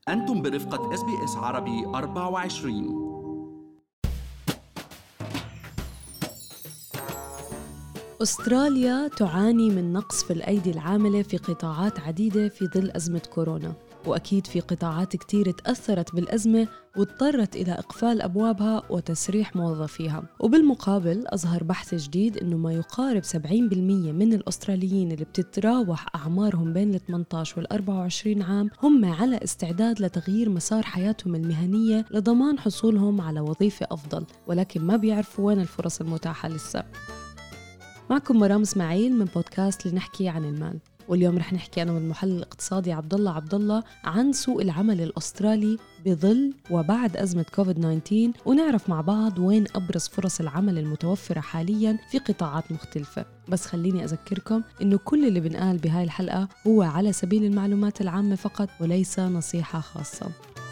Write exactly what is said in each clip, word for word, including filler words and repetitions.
أنتم برفقة إس بي إس عربي أربعة وعشرين. أستراليا تعاني من نقص في الأيدي العاملة في قطاعات عديدة في ظل أزمة كورونا، وأكيد في قطاعات كتير تأثرت بالأزمة واضطرت إلى إقفال أبوابها وتسريح موظفيها. وبالمقابل أظهر بحث جديد أنه ما يقارب سبعين بالمية من الأستراليين اللي بتتراوح أعمارهم بين ثمانية عشر وال أربعة وعشرين عام هم على استعداد لتغيير مسار حياتهم المهنية لضمان حصولهم على وظيفة أفضل، ولكن ما بيعرفوا وين الفرص المتاحة لسه. معكم مرام اسماعيل من بودكاست لنحكي عن المال، واليوم رح نحكي أنا والمحلل الاقتصادي عبدالله عبدالله عن سوق العمل الأسترالي بظل وبعد أزمة كوفيد تسعة عشر، ونعرف مع بعض وين أبرز فرص العمل المتوفرة حالياً في قطاعات مختلفة. بس خليني أذكركم إنه كل اللي بنقال بهاي الحلقة هو على سبيل المعلومات العامة فقط وليس نصيحة خاصة.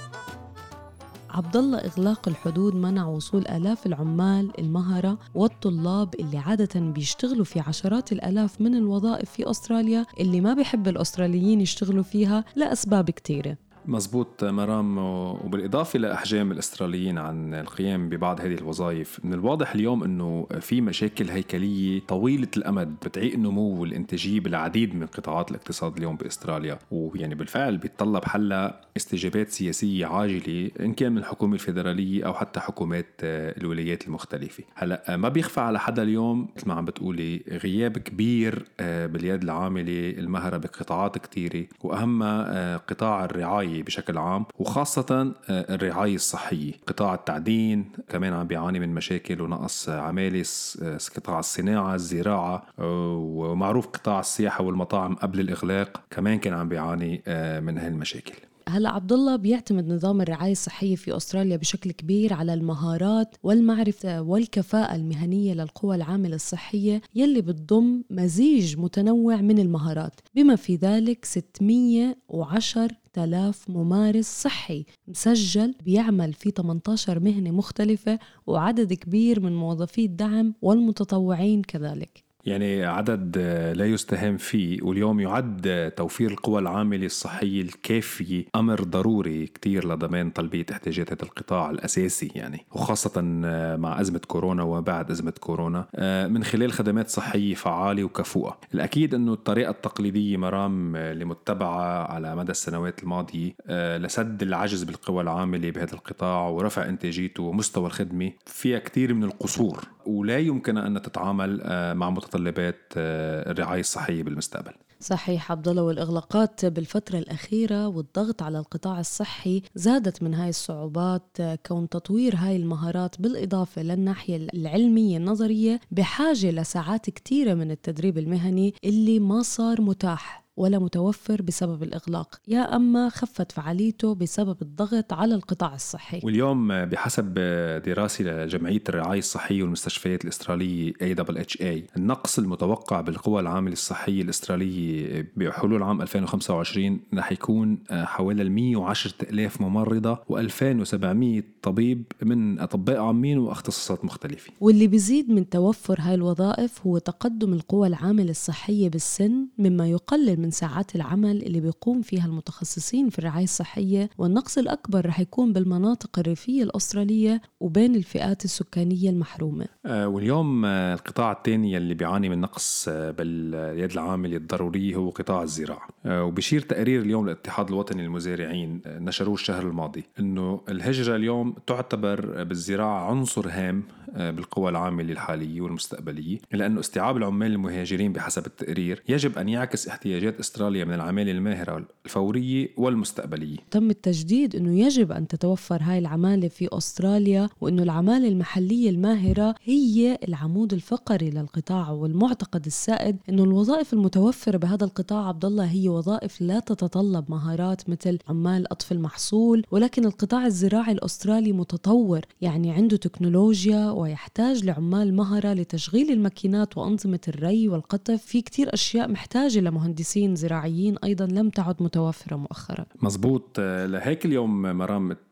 عبدالله، إغلاق الحدود منع وصول آلاف العمال المهرة والطلاب اللي عادة بيشتغلوا في عشرات الآلاف من الوظائف في أستراليا اللي ما بيحب الأستراليين يشتغلوا فيها لأسباب كتيرة. مزبوط مرام، وبالإضافة لأحجام الأستراليين عن القيام ببعض هذه الوظائف، من الواضح اليوم أنه في مشاكل هيكلية طويلة الأمد بتعيق النمو والإنتاجية بالعديد من قطاعات الاقتصاد اليوم بأستراليا، ويعني بالفعل بيتطلب حلها استجابات سياسية عاجلة إن كان من الحكومة الفيدرالية أو حتى حكومات الولايات المختلفة. هلأ ما بيخفى على حدا اليوم مثل ما عم بتقولي غياب كبير باليد العاملة المهرة بقطاعات كتيرة، وأهمها قطاع الرعاية بشكل عام، وخاصة الرعاية الصحية. قطاع التعدين كمان عم بيعاني من مشاكل ونقص عمالة، قطاع الصناعة، الزراعة، ومعروف قطاع السياحة والمطاعم قبل الإغلاق كمان كان عم بيعاني من هالمشاكل. هلأ عبدالله، بيعتمد نظام الرعاية الصحية في أستراليا بشكل كبير على المهارات والمعرفة والكفاءة المهنية للقوى العاملة الصحية يلي بتضم مزيج متنوع من المهارات، بما في ذلك ستمية وعشرة آلاف ممارس صحي مسجل بيعمل في ثمانية عشر مهنة مختلفة، وعدد كبير من موظفي الدعم والمتطوعين كذلك. يعني عدد لا يستهان فيه، واليوم يعد توفير القوى العاملة الصحية الكافية أمر ضروري كتير لضمان تلبية احتياجات هذا القطاع الأساسي، يعني وخاصة مع أزمة كورونا وبعد أزمة كورونا من خلال خدمات صحية فعالة وكفؤة. الأكيد أنه الطريقة التقليدية مرام اللي متبعة على مدى السنوات الماضية لسد العجز بالقوى العاملة بهذا القطاع ورفع إنتاجيته ومستوى الخدمة فيها كتير من القصور، ولا يمكن أن تتعامل مع متطلبات الرعاية الصحية بالمستقبل. صحيح عبدالله، والإغلاقات بالفترة الأخيرة والضغط على القطاع الصحي زادت من هاي الصعوبات، كون تطوير هاي المهارات بالإضافة للناحية العلمية النظرية بحاجة لساعات كتيرة من التدريب المهني اللي ما صار متاح ولا متوفر بسبب الإغلاق، يا أما خفت فعاليته بسبب الضغط على القطاع الصحي. واليوم بحسب دراسة لجمعية الرعاية الصحية والمستشفيات الأسترالية إيه دبليو إتش إيه، النقص المتوقع بالقوى العاملة الصحية الأسترالية بحلول عام ألفين وخمسة وعشرين رح يكون حوالي مية وعشرة آلاف ممرضة وألفين وسبعمية طبيب من أطباء عامين واختصاصات مختلفة. واللي بيزيد من توفر هاي الوظائف هو تقدم القوى العاملة الصحية بالسن، مما يقلل من ساعات العمل اللي بيقوم فيها المتخصصين في الرعاية الصحية، والنقص الأكبر رح يكون بالمناطق الريفية الأسترالية وبين الفئات السكانية المحرومة. آه واليوم آه القطاع الثاني اللي بيعاني من نقص آه باليد العاملة الضرورية هو قطاع الزراعة. آه وبشير تقرير اليوم للاتحاد الوطني للمزارعين آه نشروه الشهر الماضي إنه الهجرة اليوم تعتبر بالزراعة عنصر هام آه بالقوى العاملة الحالية والمستقبلية، لأنه استيعاب العمال المهاجرين بحسب التقرير يجب أن يعكس احتياجات أستراليا من العمالة الماهرة الفورية والمستقبلية. تم التجديد أنه يجب أن تتوفر هاي العمالة في أستراليا، وأنه العمالة المحلية الماهرة هي العمود الفقري للقطاع، والمعتقد السائد أنه الوظائف المتوفرة بهذا القطاع عبدالله هي وظائف لا تتطلب مهارات مثل عمال قطف المحصول، ولكن القطاع الزراعي الأسترالي متطور، يعني عنده تكنولوجيا ويحتاج لعمال مهرة لتشغيل الماكينات وأنظمة الري والقطف. في كتير أشياء محتاجة لمهندسين زراعيين أيضا لم تعد متوفرة مؤخرا. مزبوط. لهيك اليوم مرام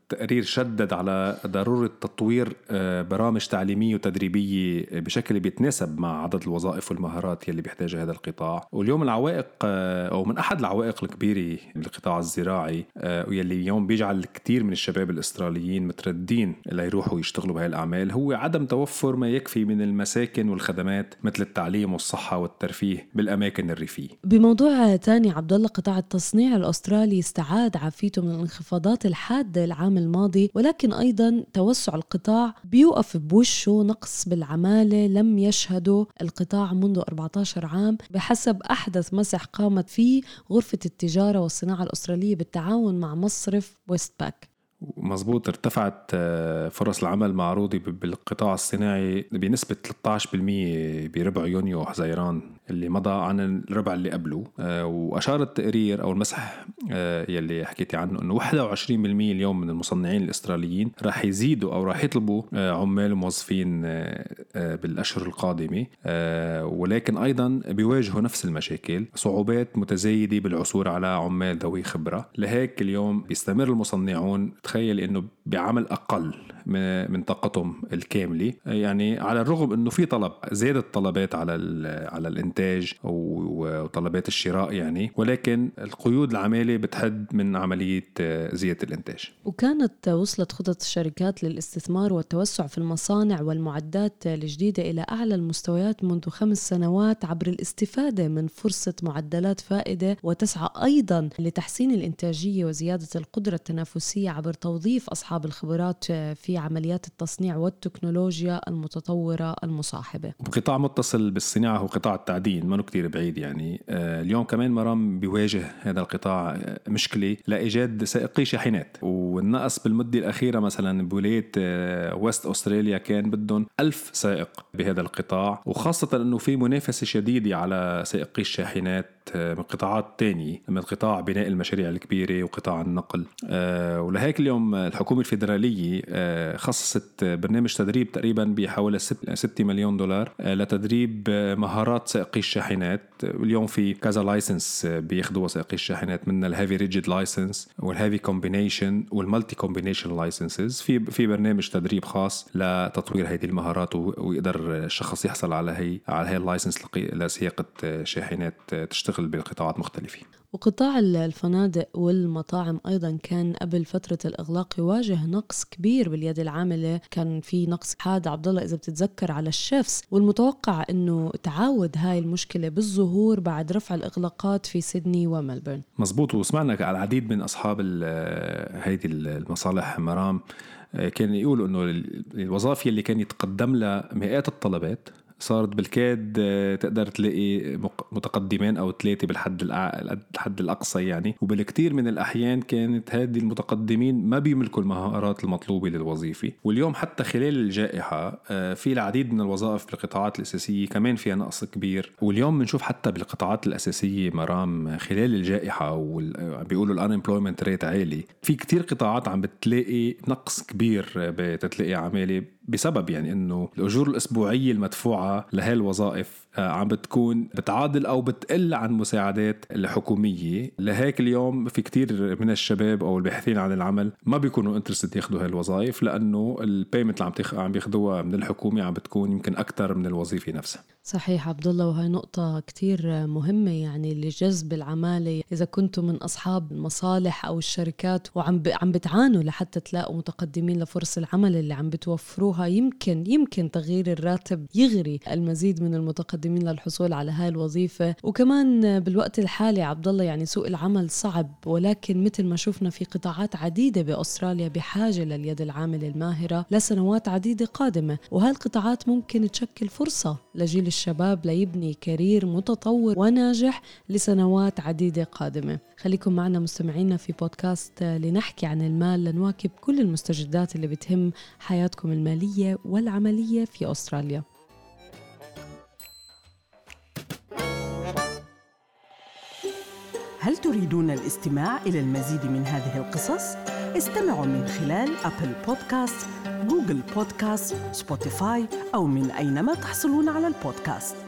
التقرير شدد على ضرورة تطوير برامج تعليمية وتدريبية بشكل بيتناسب مع عدد الوظائف والمهارات يلي بيحتاجها هذا القطاع. واليوم العوائق أو من أحد العوائق الكبيرة بالقطاع الزراعي ويلي اليوم بيجعل كتير من الشباب الأستراليين متردين اللي يروحوا يشتغلوا بهاي الأعمال هو عدم توفر ما يكفي من المساكن والخدمات مثل التعليم والصحة والترفيه بالأماكن الريفية. بموضوع تاني عبد الله، قطاع التصنيع الأسترالي استعاد عافيته من الانخفاضات الحادة العام الماضي، ولكن أيضا توسع القطاع بيوقف بوشه نقص بالعمالة لم يشهده القطاع منذ أربعة عشر عام بحسب أحدث مسح قامت فيه غرفة التجارة والصناعة الأسترالية بالتعاون مع مصرف ويست باك. مزبوط، ارتفعت فرص العمل معروضة بالقطاع الصناعي بنسبة ثلاثة عشر بالمية بربع يونيو وحزيران اللي مضى عن الربع اللي قبله. وأشار التقرير أو المسح يلي حكيتي عنه أنه واحد وعشرين بالمية اليوم من المصنعين الأستراليين راح يزيدوا أو راح يطلبوا عمال وموظفين بالأشهر القادمة، ولكن أيضا بيواجهوا نفس المشاكل، صعوبات متزايدة بالعثور على عمال ذوي خبرة. لهيك اليوم بيستمر المصنعون تخيل انه بعمل اقل من طاقتهم الكامله، يعني على الرغم انه في طلب زياده طلبات على على الانتاج وطلبات الشراء يعني، ولكن القيود العماليه بتحد من عمليه زياده الانتاج. وكانت وصلت خطط الشركات للاستثمار والتوسع في المصانع والمعدات الجديده الى اعلى المستويات منذ خمس سنوات عبر الاستفاده من فرصه معدلات فائده، وتسعى ايضا لتحسين الانتاجيه وزياده القدره التنافسيه عبر توظيف أصحاب الخبرات في عمليات التصنيع والتكنولوجيا المتطورة المصاحبة. وقطاع متصل بالصناعة هو قطاع التعدين، ما كتير بعيد يعني. اليوم كمان مرام بيواجه هذا القطاع مشكلة لإيجاد سائقي شاحنات، والنقص بالمدة الأخيرة مثلا بولاية ويست أستراليا كان بدهم ألف سائق بهذا القطاع، وخاصة أنه في منافسة شديدة على سائقي الشاحنات من قطاعات تانية من قطاع بناء المشاريع الكبيرة وقطاع النقل. أه ولهيك اليوم الحكومة الفيدرالية أه خصصت برنامج تدريب تقريبا بحوالي ستة مليون دولار أه لتدريب مهارات سائقي الشاحنات. اليوم في كذا لايسنس بياخدوا سائقي الشاحنات، من الهيفي ريجيد لايسنس والهيفي كومبينيشن والمالتي كومبينيشن لايسنسز. في في برنامج تدريب خاص لتطوير هذه المهارات، ويقدر الشخص يحصل على هي على هي اللايسنس لسياقة شاحنات تشتغل بالقطاعات مختلفة. وقطاع الفنادق والمطاعم أيضا كان قبل فترة الإغلاق يواجه نقص كبير باليد العاملة، كان في نقص حاد عبد الله إذا بتتذكر على الشيفs، والمتوقع أنه تعاود هاي المشكلة بالظهور بعد رفع الإغلاقات في سيدني وملبورن. مزبوط، وسمعنا على العديد من أصحاب هذه المصالح مرام كانوا يقولوا أنه الوظائف اللي كان يتقدم لها مئات الطلبات صارت بالكاد تقدر تلاقي متقدمين أو ثلاثة بالحد الحد الأقصى يعني، وبالكثير من الأحيان كانت هذه المتقدمين ما بيملكوا المهارات المطلوبة للوظيفة. واليوم حتى خلال الجائحة في العديد من الوظائف بالقطاعات الأساسية كمان فيها نقص كبير. واليوم بنشوف حتى بالقطاعات الأساسية مرام خلال الجائحة وبيقولوا الانemployment rate عالي، في كتير قطاعات عم بتلاقي نقص كبير بتلاقي عمالة بسبب يعني إنه الأجور الأسبوعية المدفوعة لهي الوظائف عم بتكون بتعادل أو بتقل عن مساعدات الحكومية. لهيك اليوم في كتير من الشباب أو الباحثين عن العمل ما بيكونوا انترستد ياخدوا هاي الوظائف، لأنه البيمنت اللي عم عم بياخدوها من الحكومة عم بتكون يمكن أكتر من الوظيفة نفسها. صحيح عبد الله، وهي نقطة كتير مهمة يعني لجذب العمالة. إذا كنتم من أصحاب المصالح أو الشركات وعم عم بتعانوا لحتى تلاقوا متقدمين لفرص العمل اللي عم بتوفروها، يمكن يمكن تغيير الراتب يغري المزيد من المتقدمين للحصول على هاي الوظيفة. وكمان بالوقت الحالي عبد الله يعني سوق العمل صعب، ولكن مثل ما شفنا في قطاعات عديدة بأستراليا بحاجة لليد العاملة الماهرة لسنوات عديدة قادمة، وهاي القطاعات ممكن تشكل فرصة لجيل الشباب ليبني كارير متطور وناجح لسنوات عديدة قادمة. خليكم معنا مستمعينا في بودكاست لنحكي عن المال لنواكب كل المستجدات اللي بتهم حياتكم المالية والعملية في أستراليا. هل تريدون الاستماع إلى المزيد من هذه القصص؟ استمعوا من خلال أبل بودكاست، جوجل بودكاست، سبوتيفاي أو من أينما تحصلون على البودكاست.